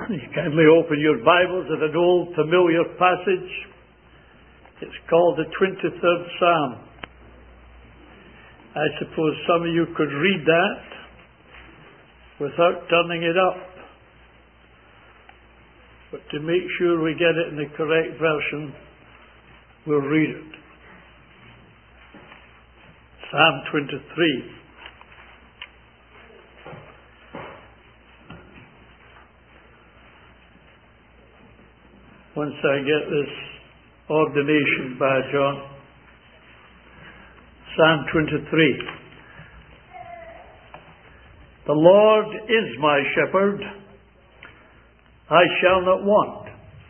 You kindly open your Bibles at an old familiar passage. It's called the 23rd Psalm. I suppose some of you could read that without turning it up. But to make sure we get it in the correct version, we'll read it. Psalm 23. Once I get this ordination badge on. Psalm 23. The Lord is my shepherd, I shall not want.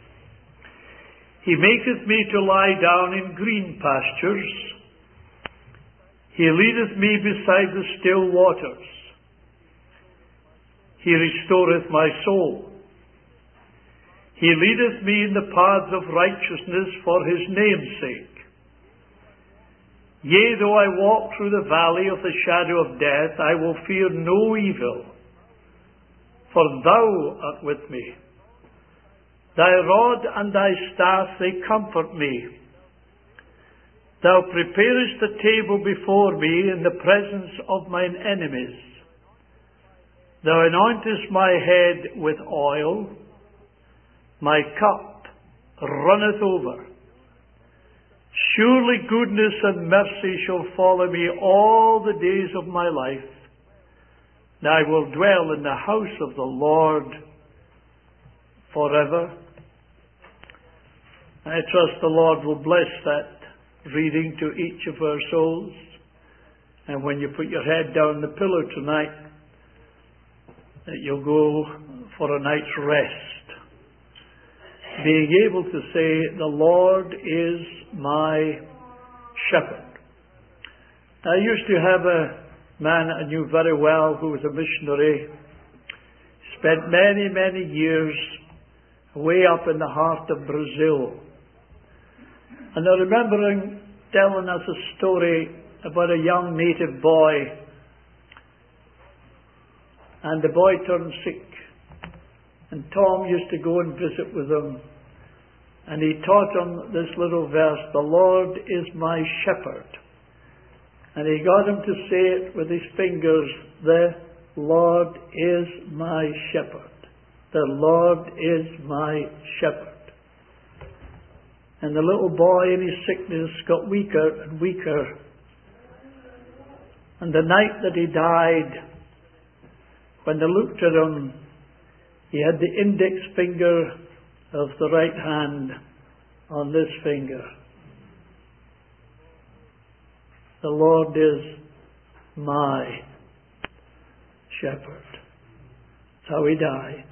He maketh me to lie down in green pastures. He leadeth me beside the still waters. He restoreth my soul. He leadeth me in the paths of righteousness for his name's sake. Yea, though I walk through the valley of the shadow of death, I will fear no evil, for thou art with me. Thy rod and thy staff, they comfort me. Thou preparest a table before me in the presence of mine enemies. Thou anointest my head with oil. My cup runneth over. Surely goodness and mercy shall follow me all the days of my life, and I will dwell in the house of the Lord forever. I trust the Lord will bless that reading to each of our souls. And when you put your head down on the pillow tonight, that you'll go for a night's rest, being able to say, the Lord is my shepherd. I used to have a man I knew very well who was a missionary. Spent many, many years way up in the heart of Brazil. And I remember him telling us a story about a young native boy. And the boy turned sick. And Tom used to go and visit with him. And he taught him this little verse, the Lord is my shepherd. And he got him to say it with his fingers, the Lord is my shepherd. The Lord is my shepherd. And the little boy in his sickness got weaker and weaker. And the night that he died, when they looked at him, he had the index finger of the right hand on this finger. The Lord is my shepherd. That's how he died.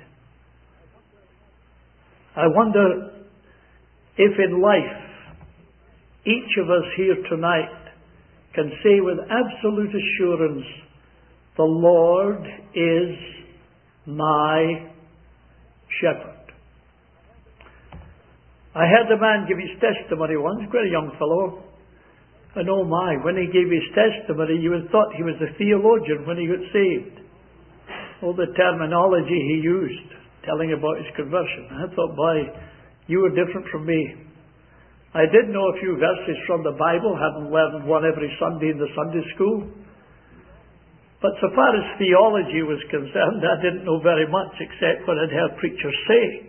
I wonder if in life each of us here tonight can say with absolute assurance, the Lord is my shepherd. I heard a man give his testimony once, quite a young fellow, and oh my, when he gave his testimony, you would have thought he was a theologian when he got saved. All the terminology he used, telling about his conversion. I thought, boy, you were different from me. I did know a few verses from the Bible, hadn't learned one every Sunday in the Sunday school. But so far as theology was concerned, I didn't know very much except what I'd heard preachers say.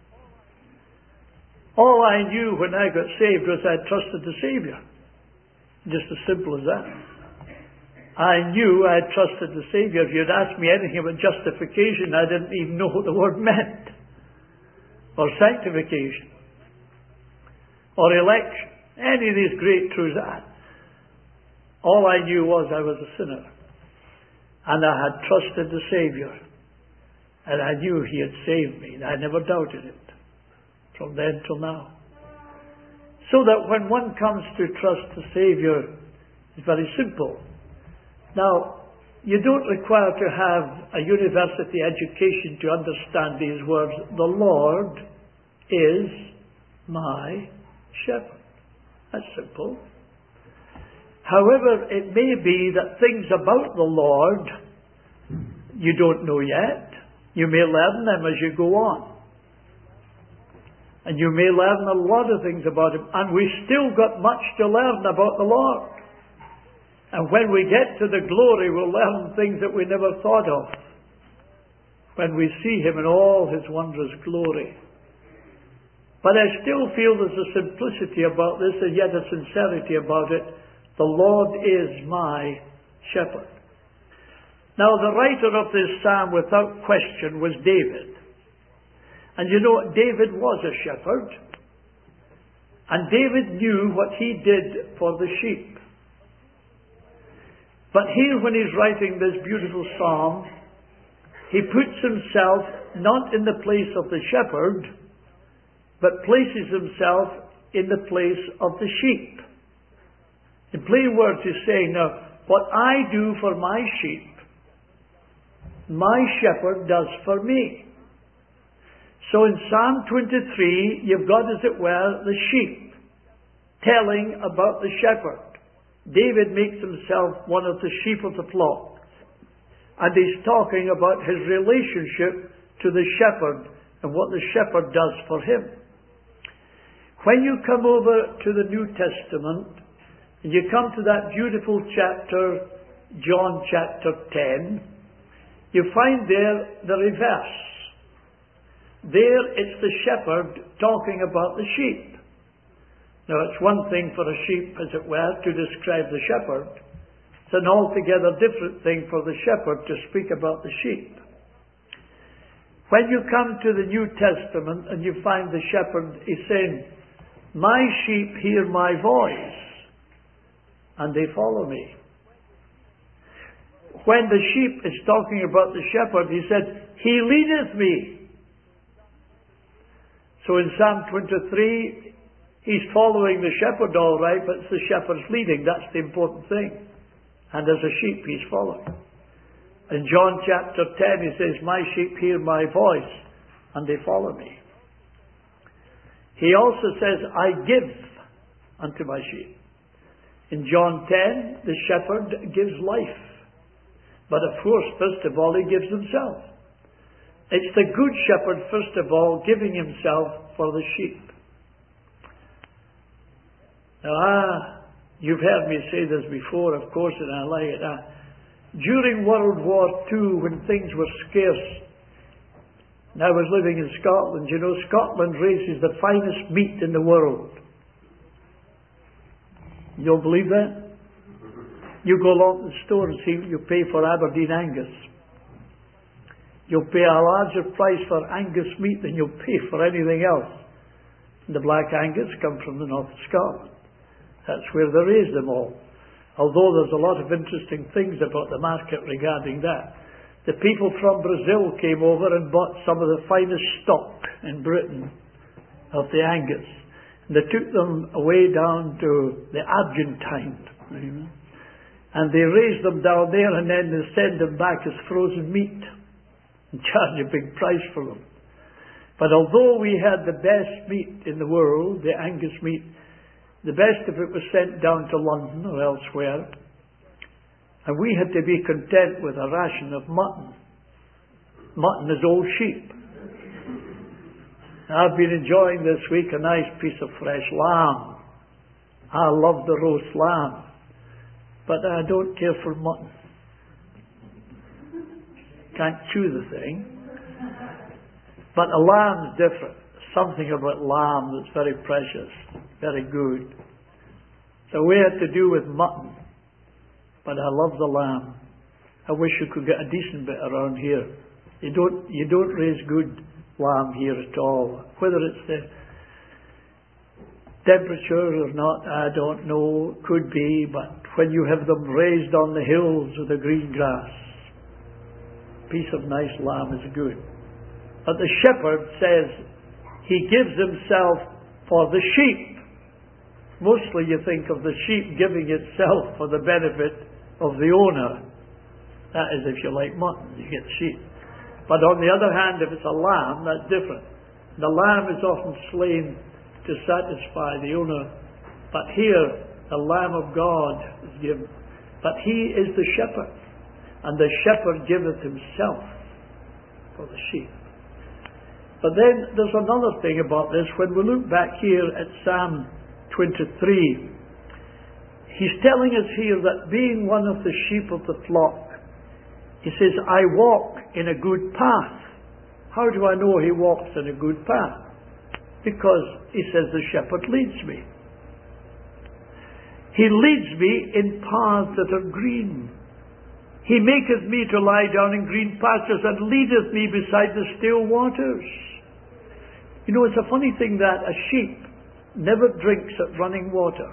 All I knew when I got saved was I trusted the Saviour. Just as simple as that. I knew I trusted the Saviour. If you'd asked me anything about justification, I didn't even know what the word meant. Or sanctification. Or election. Any of these great truths. All I knew was I was a sinner. And I had trusted the Saviour. And I knew He had saved me. And I never doubted it. From then till now. So that when one comes to trust the Saviour, it's very simple. Now, you don't require to have a university education to understand these words. The Lord is my shepherd. That's simple. However, it may be that things about the Lord you don't know yet. You may learn them as you go on. And you may learn a lot of things about Him. And we've still got much to learn about the Lord. And when we get to the glory, we'll learn things that we never thought of. When we see Him in all His wondrous glory. But I still feel there's a simplicity about this, and yet a sincerity about it. The Lord is my shepherd. Now, the writer of this psalm, without question, was David. And you know, David was a shepherd. And David knew what he did for the sheep. But here, when he's writing this beautiful psalm, he puts himself not in the place of the shepherd, but places himself in the place of the sheep. In plain words, he's saying, now, what I do for my sheep, my shepherd does for me. So in Psalm 23, you've got, as it were, the sheep telling about the shepherd. David makes himself one of the sheep of the flock. And he's talking about his relationship to the shepherd and what the shepherd does for him. When you come over to the New Testament, and you come to that beautiful chapter, John chapter 10, you find there the reverse. There it's the shepherd talking about the sheep. Now it's one thing for a sheep, as it were, to describe the shepherd. It's an altogether different thing for the shepherd to speak about the sheep. When you come to the New Testament and you find the shepherd, he's saying, my sheep hear my voice, and they follow me. When the sheep is talking about the shepherd, he said, he leadeth me. So in Psalm 23, he's following the shepherd all right, but it's the shepherd's leading. That's the important thing. And as a sheep, he's following. In John chapter 10, he says, my sheep hear my voice, and they follow me. He also says, I give unto my sheep. In John 10, the shepherd gives life. But of course, first of all, he gives himself. It's the good shepherd, first of all, giving himself for the sheep. Now, you've heard me say this before, of course, and I like it. During World War II, when things were scarce, and I was living in Scotland, you know, Scotland raises the finest meat in the world. You don't believe that? You go along to the store and see what you pay for Aberdeen Angus. You'll pay a larger price for Angus meat than you'll pay for anything else. And the black Angus come from the north of Scotland. That's where they raise them all. Although there's a lot of interesting things about the market regarding that. The people from Brazil came over and bought some of the finest stock in Britain of the Angus. And they took them away down to the Argentine. And they raised them down there, and then they send them back as frozen meat and charge a big price for them. But although we had the best meat in the world, the Angus meat, the best of it was sent down to London or elsewhere, and we had to be content with a ration of mutton. Mutton is old sheep. I've been enjoying this week a nice piece of fresh lamb. I love the roast lamb, but I don't care for mutton. Can't chew the thing. But a lamb's different. Something about lamb that's very precious, very good. So we had to do with mutton. But I love the lamb. I wish you could get a decent bit around here. You don't raise good lamb here at all. Whether it's the temperature or not, I don't know. Could be, but when you have them raised on the hills with the green grass, a piece of nice lamb is good. But the shepherd says he gives himself for the sheep. Mostly you think of the sheep giving itself for the benefit of the owner. That is, if you like mutton, you get sheep. But on the other hand, if it's a lamb, that's different. The lamb is often slain to satisfy the owner. But here, the Lamb of God is given. But he is the shepherd. And the shepherd giveth himself for the sheep. But then there's another thing about this. When we look back here at Psalm 23, he's telling us here that being one of the sheep of the flock, he says, I walk in a good path. How do I know he walks in a good path? Because he says the shepherd leads me. He leads me in paths that are green. He maketh me to lie down in green pastures and leadeth me beside the still waters. You know, it's a funny thing that a sheep never drinks at running water.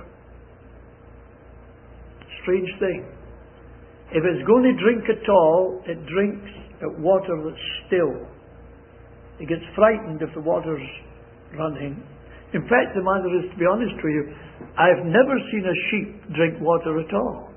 Strange thing. If it's going to drink at all, it drinks at water that's still. It gets frightened if the water's running. In fact, the matter is, to be honest with you, I've never seen a sheep drink water at all.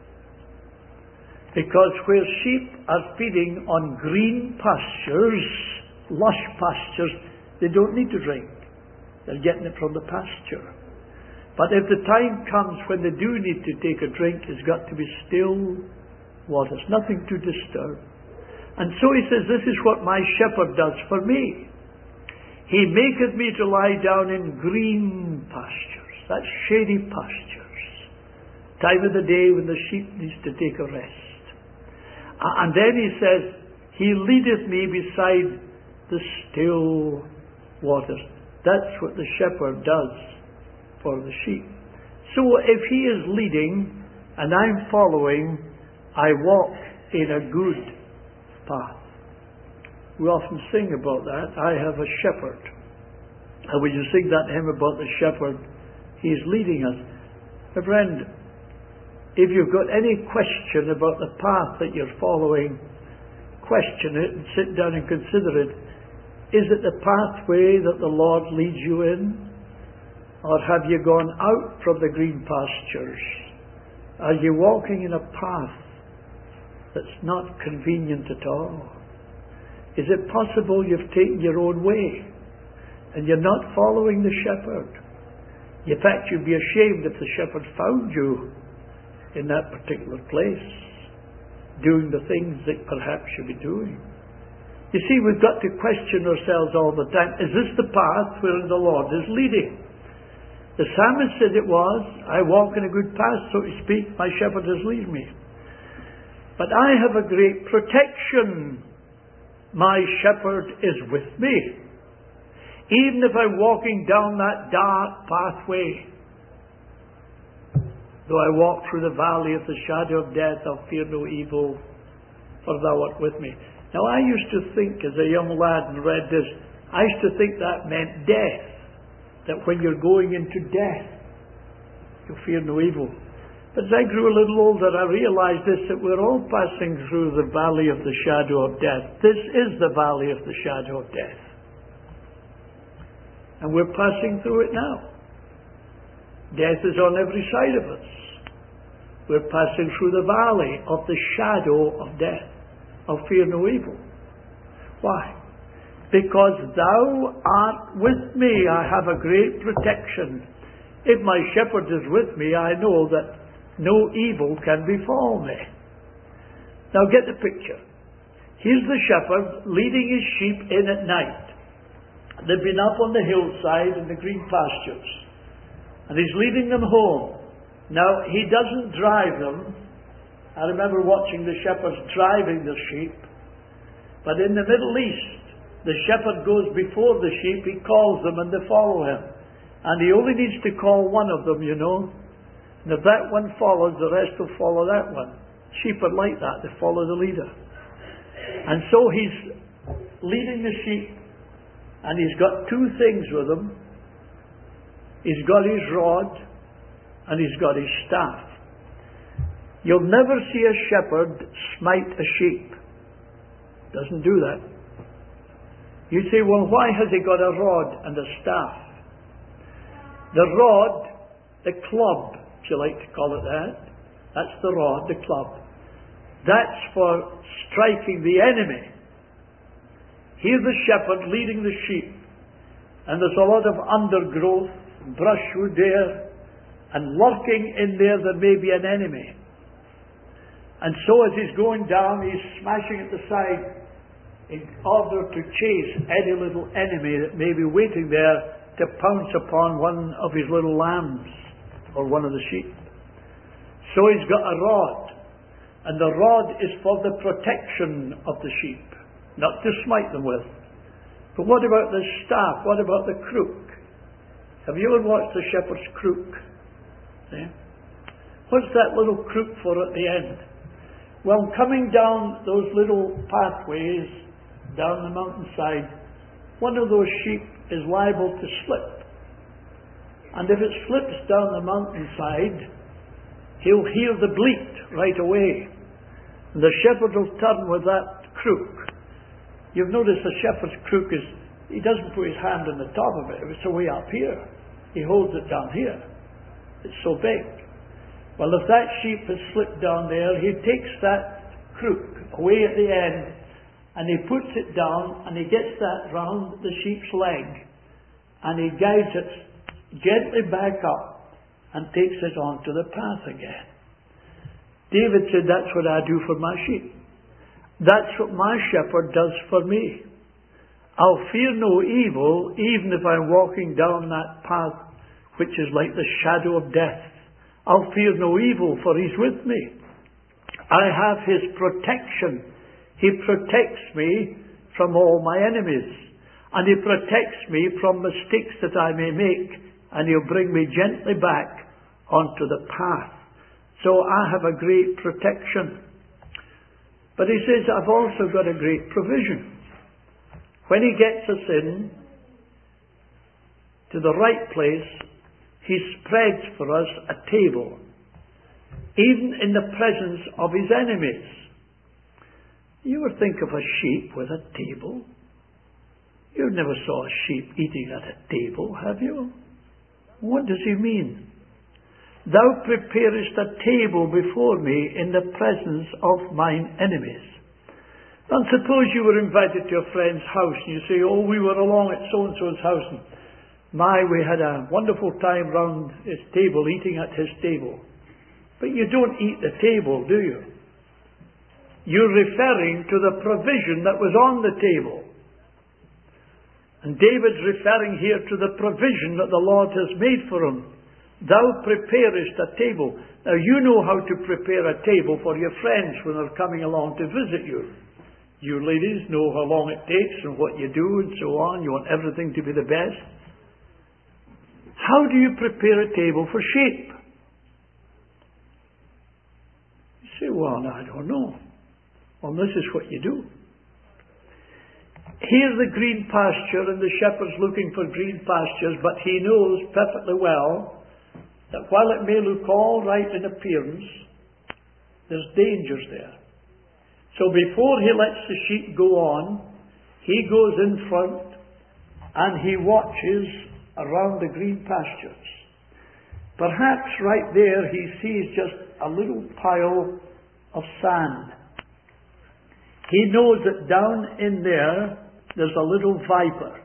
Because where sheep are feeding on green pastures, lush pastures, they don't need to drink. They're getting it from the pasture. But if the time comes when they do need to take a drink, it's got to be still waters, nothing to disturb. And so he says, this is what my shepherd does for me. He maketh me to lie down in green pastures. That's shady pastures. Time of the day when the sheep needs to take a rest. And then he says, he leadeth me beside the still waters. That's what the shepherd does for the sheep. So if he is leading and I'm following, I walk in a good path. We often sing about that. I have a shepherd. And when you sing that hymn about the shepherd, he's leading us. My friend, if you've got any question about the path that you're following, question it and sit down and consider it. Is it the pathway that the Lord leads you in? Or have you gone out from the green pastures? Are you walking in a path that's not convenient at all? Is it possible you've taken your own way and you're not following the shepherd? In fact, you'd be ashamed if the shepherd found you in that particular place, doing the things that perhaps you'll be doing. You see, we've got to question ourselves all the time. Is this the path where the Lord is leading? The psalmist said it was, I walk in a good path, so to speak, my shepherd has lead me. But I have a great protection. My shepherd is with me. Even if I'm walking down that dark pathway, though I walk through the valley of the shadow of death, I'll fear no evil, for thou art with me. Now, I used to think, as a young lad and read this, I used to think that meant death. That when you're going into death, you fear no evil. But as I grew a little older, I realized this, that we're all passing through the valley of the shadow of death. This is the valley of the shadow of death. And we're passing through it now. Death is on every side of us. We're passing through the valley of the shadow of death. I'll fear no evil. Why? Because thou art with me. I have a great protection. If my shepherd is with me, I know that no evil can befall me. Now get the picture. Here's the shepherd leading his sheep in at night. They've been up on the hillside in the green pastures. And he's leading them home. Now, he doesn't drive them. I remember watching the shepherds driving the sheep. But in the Middle East, the shepherd goes before the sheep, he calls them and they follow him. And he only needs to call one of them, you know. And if that one follows, the rest will follow that one. Sheep are like that, they follow the leader. And so he's leading the sheep, and he's got two things with him. He's got his rod, and he's got his staff. You'll never see a shepherd smite a sheep. Doesn't do that. You say, well, why has he got a rod and a staff? The rod, the club, if you like to call it that, that's the rod, the club. That's for striking the enemy. Here's the shepherd leading the sheep, and there's a lot of undergrowth, brushwood there, and lurking in there may be an enemy. And so as he's going down, he's smashing at the side. in order to chase any little enemy that may be waiting there to pounce upon one of his little lambs or one of the sheep. So he's got a rod, and the rod is for the protection of the sheep, not to smite them with. But what about the staff? What about the crook? Have you ever watched the shepherd's crook? See? What's that little crook for at the end? Well, coming down those little pathways down the mountainside, one of those sheep is liable to slip. And if it slips down the mountainside, he'll hear the bleat right away. And the shepherd will turn with that crook. You've noticed the shepherd's crook is, he doesn't put his hand on the top of it. It's way up here. He holds it down here. It's so big. Well, if that sheep has slipped down there, he takes that crook away at the end, and he puts it down, and he gets that round the sheep's leg, and he guides it gently back up, and takes it onto the path again. David said, that's what I do for my sheep. That's what my shepherd does for me. I'll fear no evil, even if I'm walking down that path which is like the shadow of death. I'll fear no evil, for he's with me. I have his protection. He protects me from all my enemies. And he protects me from mistakes that I may make. And he'll bring me gently back onto the path. So I have a great protection. But he says, I've also got a great provision. When he gets us in to the right place, he spreads for us a table, even in the presence of his enemies. You ever think of a sheep with a table? You never saw a sheep eating at a table, have you? What does he mean? Thou preparest a table before me in the presence of mine enemies. And suppose you were invited to a friend's house and you say, oh, we were along at so-and-so's house and we had a wonderful time round his table, eating at his table. But you don't eat the table, do you? You're referring to the provision that was on the table. And David's referring here to the provision that the Lord has made for him. Thou preparest a table. Now you know how to prepare a table for your friends when they're coming along to visit you. You ladies know how long it takes and what you do and so on. You want everything to be the best. How do you prepare a table for sheep? You say, well, I don't know. Well, this is what you do. Here's the green pasture, and the shepherd's looking for green pastures, but he knows perfectly well that while it may look all right in appearance, there's dangers there. So before he lets the sheep go on, he goes in front and he watches around the green pastures. Perhaps right there he sees just a little pile of sand. He knows that down in there's a little viper.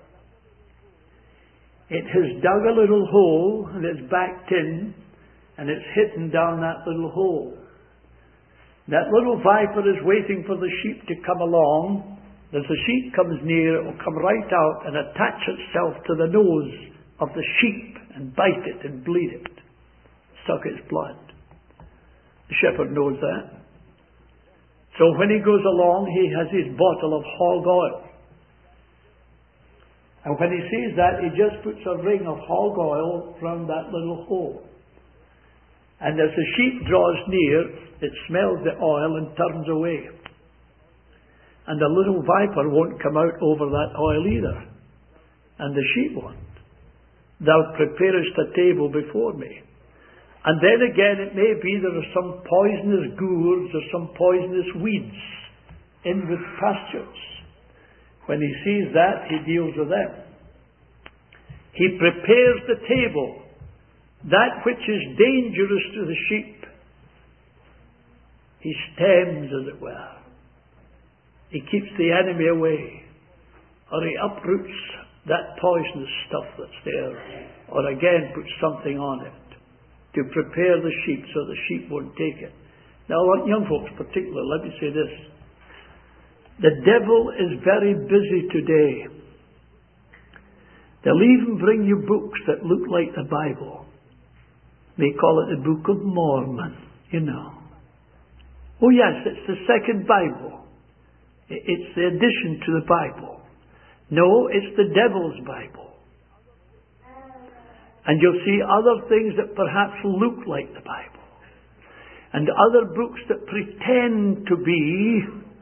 It has dug a little hole and it's backed in and it's hidden down that little hole. That little viper is waiting for the sheep to come along. As the sheep comes near, it will come right out and attach itself to the nose of the sheep and bite it and bleed it, suck its blood. The shepherd knows that. So when he goes along, he has his bottle of hog oil. And when he sees that, he just puts a ring of hog oil round that little hole. And as the sheep draws near, it smells the oil and turns away. And the little viper won't come out over that oil either. And the sheep won't. Thou preparest a table before me. And then again, it may be there are some poisonous gourds or some poisonous weeds in the pastures. When he sees that, he deals with them. He prepares the table, that which is dangerous to the sheep. He stems, as it were. He keeps the enemy away, or he uproots that poisonous stuff that's there, or again puts something on it to prepare the sheep so the sheep won't take it. Now, young folks particularly, let me say this. The devil is very busy today. They'll even bring you books that look like the Bible. They call it the Book of Mormon, you know. Oh yes, it's the second Bible. It's the addition to the Bible. No, it's the devil's Bible. And you'll see other things that perhaps look like the Bible. And other books that pretend to be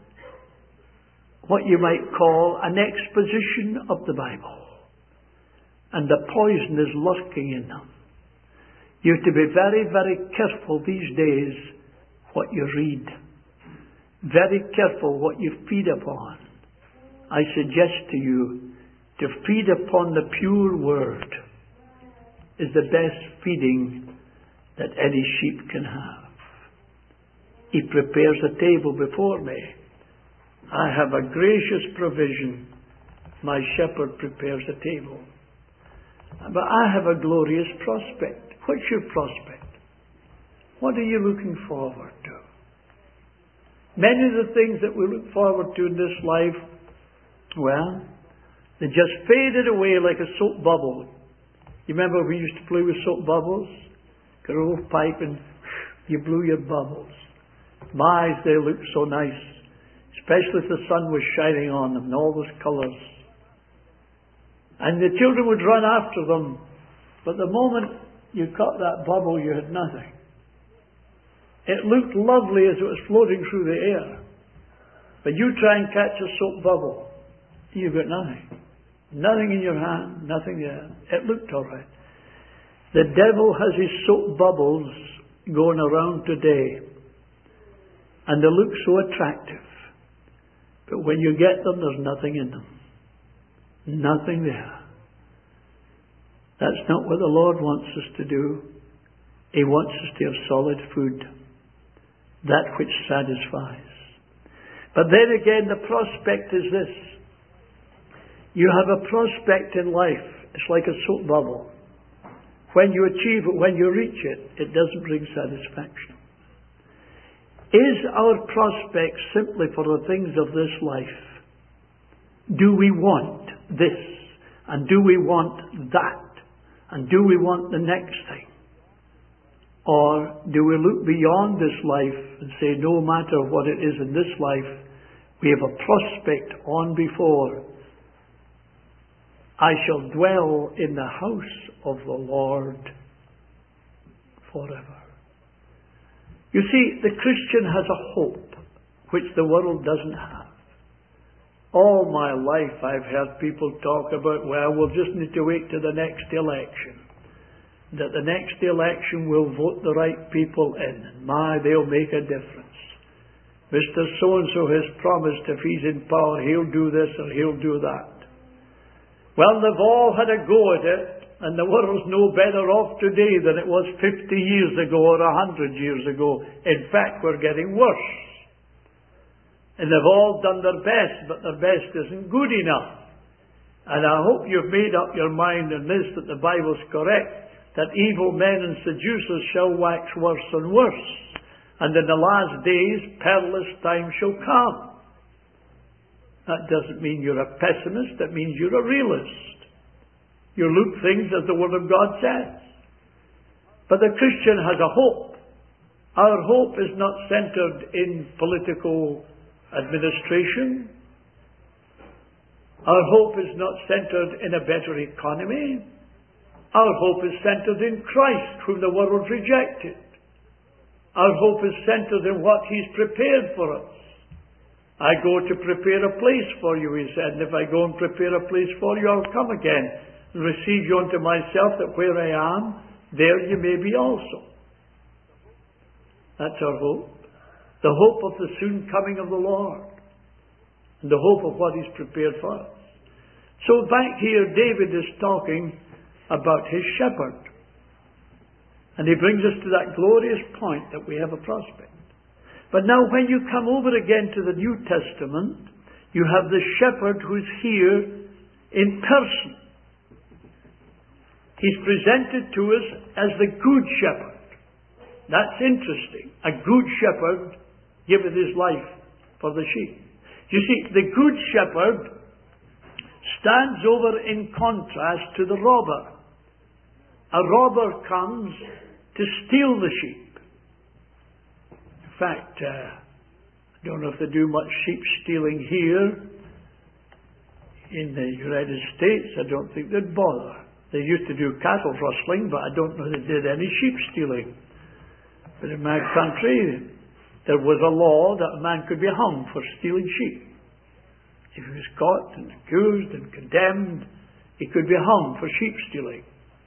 what you might call an exposition of the Bible. And the poison is lurking in them. You have to be very, very careful these days what you read. Very careful what you feed upon. I suggest to you to feed upon the pure Word is the best feeding that any sheep can have. He prepares a table before me. I have a gracious provision. My shepherd prepares a table. But I have a glorious prospect. What's your prospect? What are you looking forward to? Many of the things that we look forward to in this life, well, they just faded away like a soap bubble. You remember we used to play with soap bubbles? Got a little pipe and you blew your bubbles. My, they looked so nice. Especially if the sun was shining on them and all those colours. And the children would run after them. But the moment you caught that bubble, you had nothing. It looked lovely as it was floating through the air. But you try and catch a soap bubble, you've got nothing. Nothing in your hand, nothing there. It looked all right. The devil has his soap bubbles going around today. And they look so attractive. But when you get them, there's nothing in them. Nothing there. That's not what the Lord wants us to do. He wants us to have solid food. That which satisfies. But then again, the prospect is this. You have a prospect in life. It's like a soap bubble. When you achieve it, when you reach it, it doesn't bring satisfaction. Is our prospect simply for the things of this life? Do we want this? And do we want that? And do we want the next thing? Or do we look beyond this life and say, no matter what it is in this life, we have a prospect on before. I shall dwell in the house of the Lord forever. You see, the Christian has a hope which the world doesn't have. All my life I've heard people talk about, well, we'll just need to wait to the next election. That the next election will vote the right people in. And my, they'll make a difference. Mr. So-and-so has promised if he's in power, he'll do this or he'll do that. Well, they've all had a go at it, and the world's no better off today than it was 50 years ago or 100 years ago. In fact, we're getting worse. And they've all done their best, but their best isn't good enough. And I hope you've made up your mind on this, that the Bible's correct, that evil men and seducers shall wax worse and worse. And in the last days, perilous times shall come. That doesn't mean you're a pessimist, that means you're a realist. You look things as the Word of God says. But the Christian has a hope. Our hope is not centered in political administration. Our hope is not centered in a better economy. Our hope is centered in Christ, whom the world rejected. Our hope is centered in what He's prepared for us. I go to prepare a place for you, He said, and if I go and prepare a place for you, I'll come again and receive you unto myself, that where I am, there you may be also. That's our hope. The hope of the soon coming of the Lord. And the hope of what He's prepared for us. So back here, David is talking about his shepherd. And he brings us to that glorious point that we have a prospect. But now when you come over again to the New Testament, you have the shepherd who's here in person. He's presented to us as the good shepherd. That's interesting. A good shepherd giveth his life for the sheep. You see, the good shepherd stands over in contrast to the robber. A robber comes to steal the sheep. In fact, I don't know if they do much sheep stealing here in the United States. I don't think they'd bother. They used to do cattle rustling, but I don't know they did any sheep stealing. But in my country, there was a law that a man could be hung for stealing sheep. If he was caught and accused and condemned, he could be hung for sheep stealing.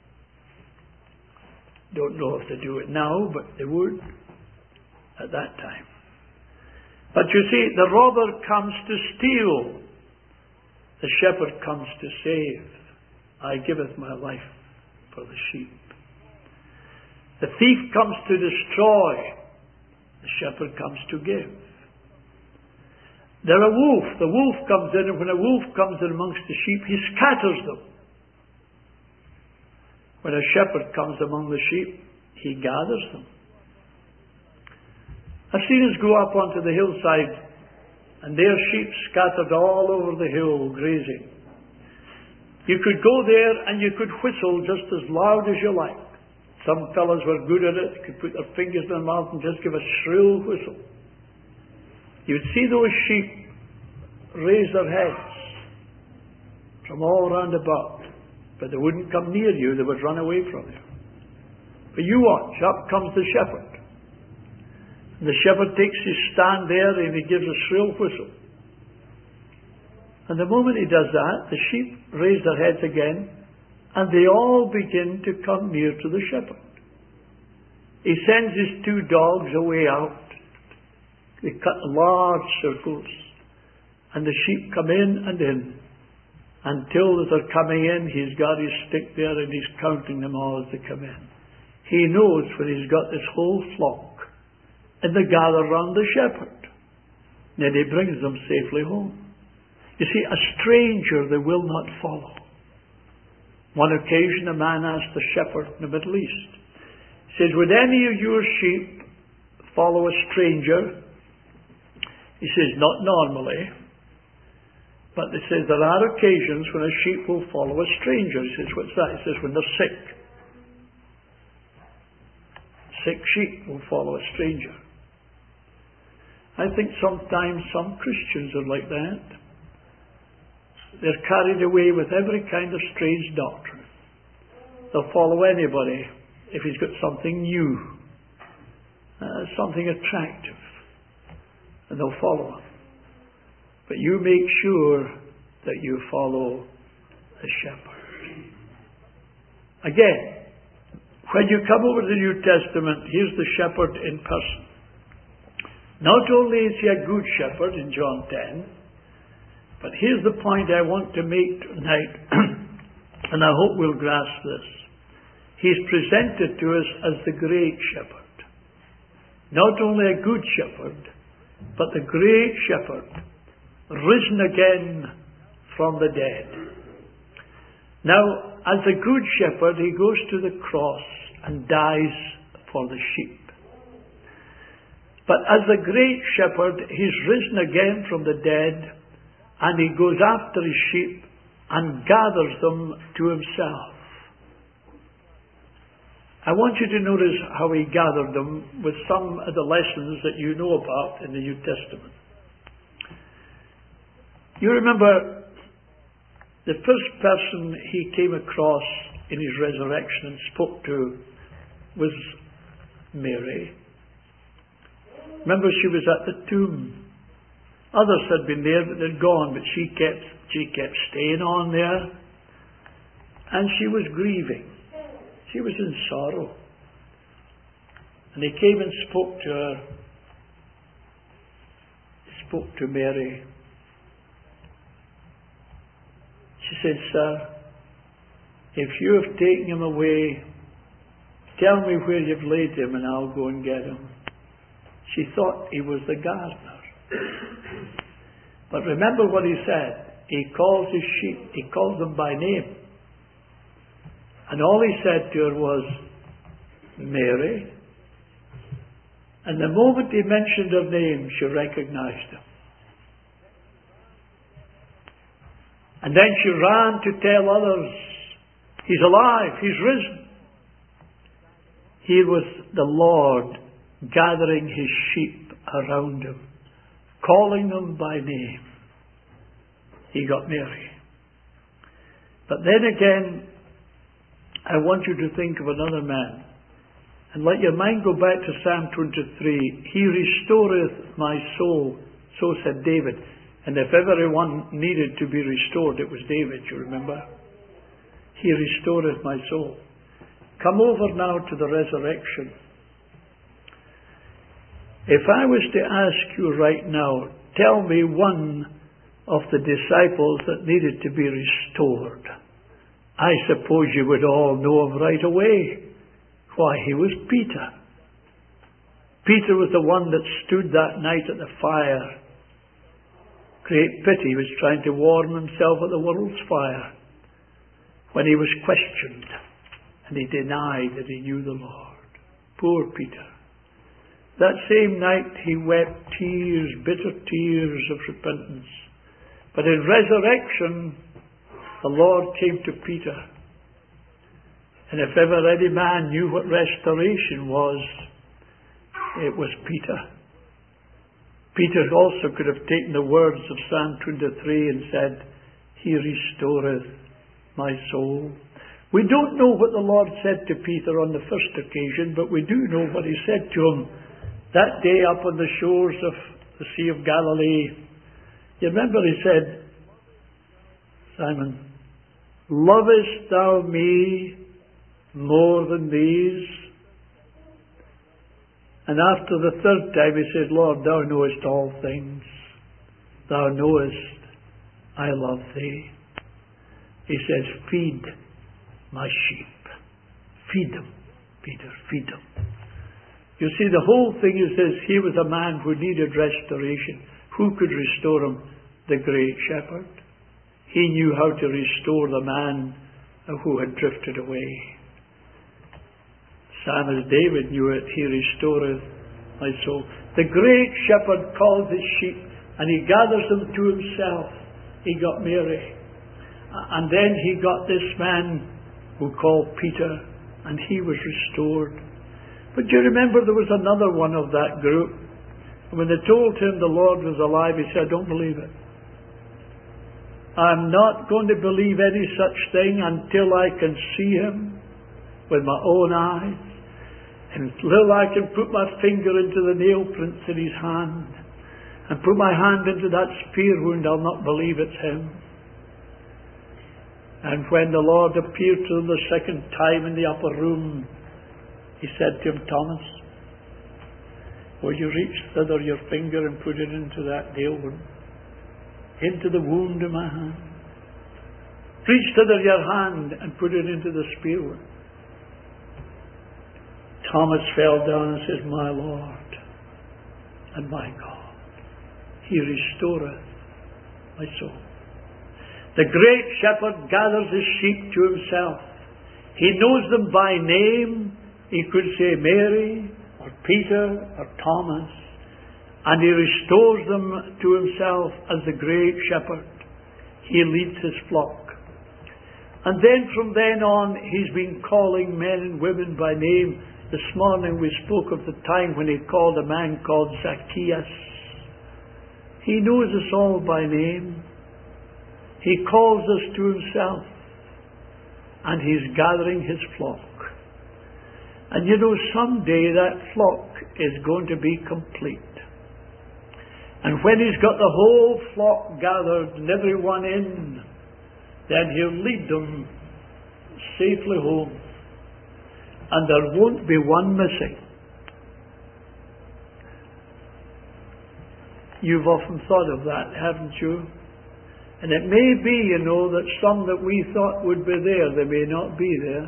Don't know if they do it now, but they would at that time. But you see, the robber comes to steal. The shepherd comes to save. I giveth my life for the sheep. The thief comes to destroy. The shepherd comes to give. They're a wolf. The wolf comes in, and when a wolf comes in amongst the sheep, he scatters them. When a shepherd comes among the sheep, he gathers them. I've seen us go up onto the hillside, and there sheep scattered all over the hill, grazing. You could go there and you could whistle just as loud as you like. Some fellows were good at it, could put their fingers in their mouth and just give a shrill whistle. You'd see those sheep raise their heads from all round about, but they wouldn't come near you, they would run away from you. But you watch, up comes the shepherd. And the shepherd takes his stand there and he gives a shrill whistle. And the moment he does that, the sheep raise their heads again, and they all begin to come near to the shepherd. He sends his two dogs away out. They cut large circles, and the sheep come in and in. Until as they're coming in, he's got his stick there and he's counting them all as they come in. He knows when he's got this whole flock, and they gather round the shepherd. Then he brings them safely home. You see, a stranger they will not follow. One occasion a man asked the shepherd in the Middle East, he says, would any of your sheep follow a stranger? He says, not normally. But he says, there are occasions when a sheep will follow a stranger. He says, what's that? He says, when they're sick. Sick sheep will follow a stranger. I think sometimes some Christians are like that. They're carried away with every kind of strange doctrine. They'll follow anybody if he's got something new, something attractive, and they'll follow him. But you make sure that you follow the shepherd. Again, when you come over to the New Testament, here's the shepherd in person. Not only is he a good shepherd in John 10, but here's the point I want to make tonight, and I hope we'll grasp this. He's presented to us as the great shepherd. Not only a good shepherd, but the great shepherd, risen again from the dead. Now, as a good shepherd, he goes to the cross and dies for the sheep. But as the great shepherd, he's risen again from the dead, and he goes after his sheep and gathers them to himself. I want you to notice how he gathered them with some of the lessons that you know about in the New Testament. You remember the first person he came across in his resurrection and spoke to was Mary. Remember, she was at the tomb. Others had been there, but they'd gone, but she kept staying on there. And she was grieving. She was in sorrow. And he came and spoke to her. He spoke to Mary. She said, sir, if you have taken him away, tell me where you've laid him and I'll go and get him. She thought he was the gardener. But remember what he said. He calls his sheep, he calls them by name. And all he said to her was, Mary. And the moment he mentioned her name, she recognized him. And then she ran to tell others, He's alive, He's risen. Here was the Lord gathering His sheep around Him, calling them by name. He got Mary. But then again, I want you to think of another man. And let your mind go back to Psalm 23. He restoreth my soul, so said David. And if everyone needed to be restored, it was David, you remember? He restoreth my soul. Come over now to the resurrection. If I was to ask you right now, tell me one of the disciples that needed to be restored, I suppose you would all know him right away. Why, he was Peter. Peter was the one that stood that night at the fire. Great pity, he was trying to warm himself at the world's fire when he was questioned and he denied that he knew the Lord. Poor Peter. That same night he wept tears, bitter tears of repentance. But in resurrection, the Lord came to Peter. And if ever any man knew what restoration was, it was Peter. Peter also could have taken the words of Psalm 23 and said, He restoreth my soul. We don't know what the Lord said to Peter on the first occasion, but we do know what He said to him that day up on the shores of the Sea of Galilee. You remember He said, Simon, lovest thou me more than these? And after the third time He said, Lord, thou knowest all things. Thou knowest I love thee. He says, feed my sheep. Feed them, Peter, feed them. You see, the whole thing, he says, he was a man who needed restoration. Who could restore him? The great shepherd. He knew how to restore the man who had drifted away. Sam as David knew it, He restoreth my soul. The great shepherd calls his sheep and He gathers them to Himself. He got Mary. And then He got this man who called Peter, and he was restored. But do you remember there was another one of that group? And when they told him the Lord was alive, he said, I don't believe it. I'm not going to believe any such thing until I can see Him with my own eyes. Until I can put my finger into the nail prints in His hand and put my hand into that spear wound, I'll not believe it's Him. And when the Lord appeared to them the second time in the upper room, He said to him, Thomas, will you reach thither your finger and put it into that nail wound? Into the wound in my hand. Reach thither your hand and put it into the spear wound. Thomas fell down and says, my Lord and my God, He restoreth my soul. The great shepherd gathers His sheep to Himself. He knows them by name. He could say Mary or Peter or Thomas, and He restores them to Himself as the great shepherd. He leads His flock. And then from then on, He's been calling men and women by name. This morning we spoke of the time when He called a man called Zacchaeus. He knows us all by name. He calls us to Himself, and He's gathering His flock. And you know, someday that flock is going to be complete. And when He's got the whole flock gathered and everyone in, then He'll lead them safely home. And there won't be one missing. You've often thought of that, haven't you? And it may be, you know, that some that we thought would be there, they may not be there.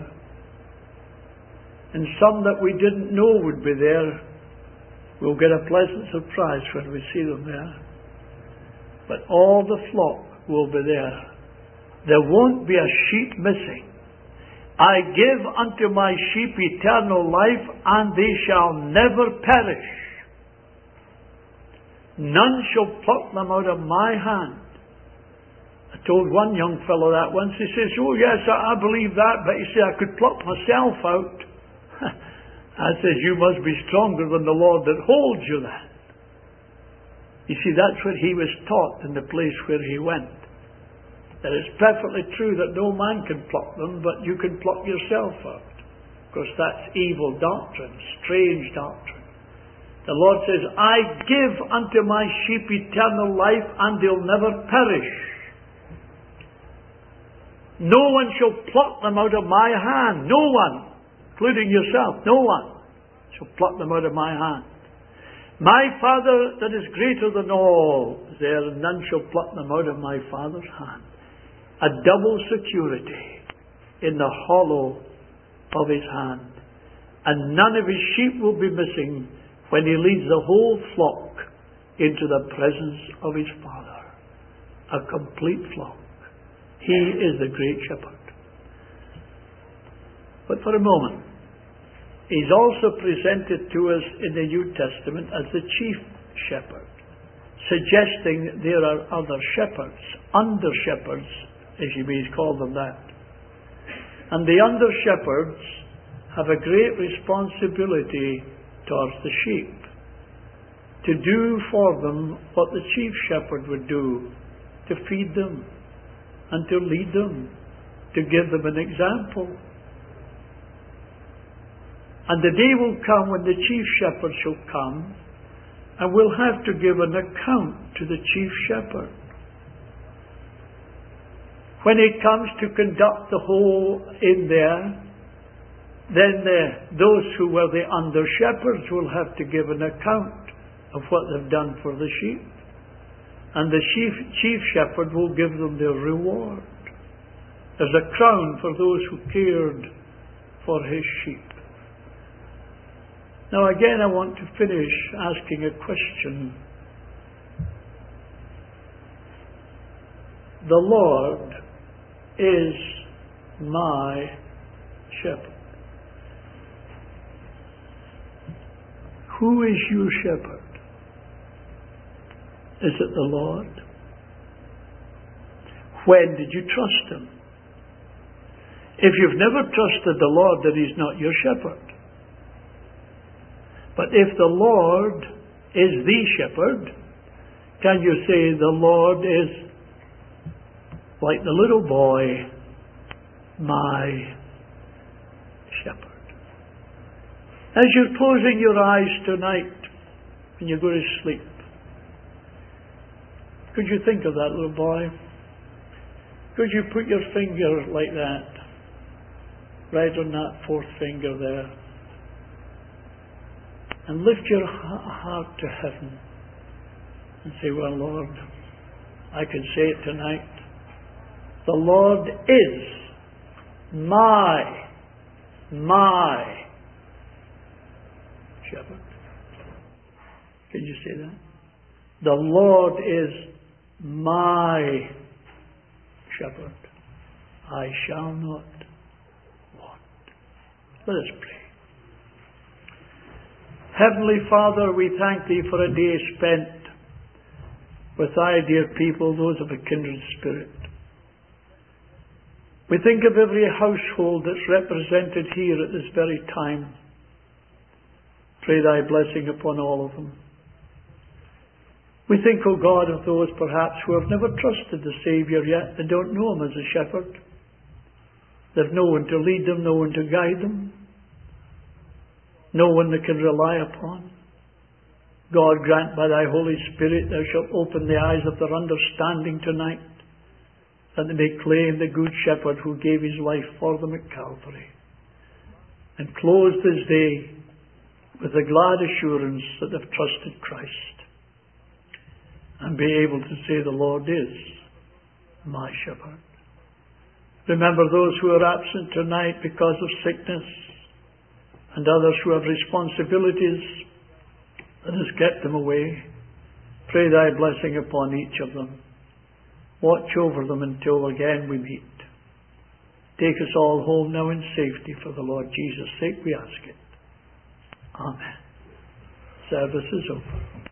And some that we didn't know would be there, we'll get a pleasant surprise when we see them there. But all the flock will be there. There won't be a sheep missing. I give unto my sheep eternal life, and they shall never perish. None shall pluck them out of my hand. I told one young fellow that once. He says, oh yes, I believe that, but he said, I could pluck myself out. I says, you must be stronger than the Lord that holds you then. You see, that's what he was taught in the place where he went. That it's perfectly true that no man can pluck them, but you can pluck yourself out. Of course, that's evil doctrine, strange doctrine. The Lord says, I give unto my sheep eternal life, and they'll never perish. No one shall pluck them out of my hand. No one, including yourself, no one shall pluck them out of my hand. My Father that is greater than all is there, and none shall pluck them out of my Father's hand. A double security in the hollow of his hand. And none of his sheep will be missing when he leads the whole flock into the presence of his Father. A complete flock. He is the great shepherd. But for a moment, he's also presented to us in the New Testament as the chief shepherd, suggesting that there are other shepherds, under-shepherds, as you may call them that. And the under-shepherds have a great responsibility towards the sheep, to do for them what the chief shepherd would do, to feed them and to lead them, to give them an example. And the day will come when the chief shepherd shall come and will have to give an account to the chief shepherd. When he comes to conduct the whole in there, then those who were the under-shepherds will have to give an account of what they've done for the sheep. And the chief shepherd will give them their reward. There's a crown for those who cared for his sheep. Now again, I want to finish asking a question. The Lord is my shepherd. Who is your shepherd? Is it the Lord? When did you trust him? If you've never trusted the Lord, then he's not your shepherd. But if the Lord is the shepherd, can you say the Lord is like the little boy, my shepherd? As you're closing your eyes tonight, when you go to sleep, could you think of that little boy? Could you put your finger like that, right on that fourth finger there, and lift your heart to heaven and say, well, Lord, I can say it tonight. The Lord is my shepherd. Can you say that? The Lord is my shepherd. I shall not want. Let us pray. Heavenly Father, we thank Thee for a day spent with Thy dear people, those of a kindred spirit. We think of every household that's represented here at this very time. Pray Thy blessing upon all of them. We think, O God, of those perhaps who have never trusted the Saviour yet. They don't know Him as a shepherd. They've no one to lead them, no one to guide them, no one they can rely upon. God, grant by Thy Holy Spirit Thou shalt open the eyes of their understanding tonight, that they may claim the Good Shepherd who gave His life for them at Calvary. And close this day with the glad assurance that they've trusted Christ, and be able to say, the Lord is my shepherd. Remember those who are absent tonight because of sickness, and others who have responsibilities that has kept them away. Pray Thy blessing upon each of them. Watch over them until again we meet. Take us all home now in safety for the Lord Jesus' sake, we ask it. Amen. Service is over.